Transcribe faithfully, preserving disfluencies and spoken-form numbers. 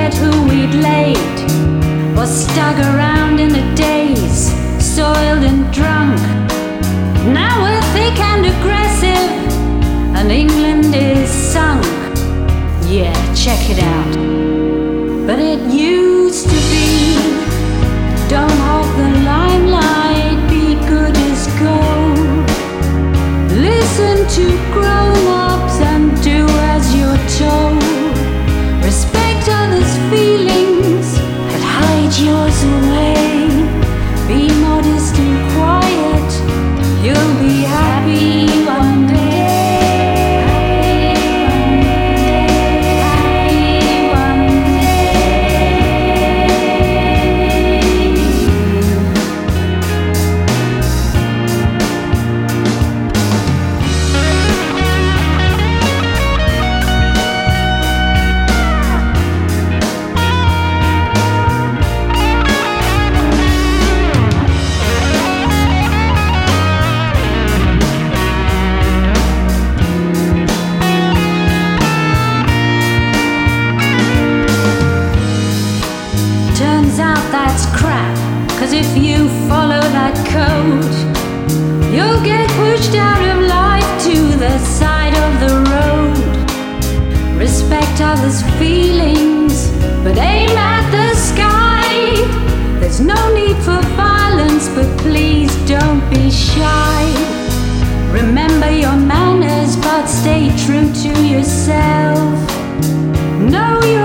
forget who we'd laid, was stuck around in a daze, soiled and drunk. Now we're thick and aggressive, and England is sunk. Yeah, check it out. But it used to be, don't hog the limelight, be good as gold. Listen to grown-ups and do as you're told. Respect others' feelings, but hide yours away. Be modest and quiet, you'll be happy one day. Cause if you follow that code, you'll get pushed out of life to the side of the road. Respect others' feelings, but aim at the sky. There's no need for violence, but please don't be shy. Remember your manners, but stay true to yourself. Know your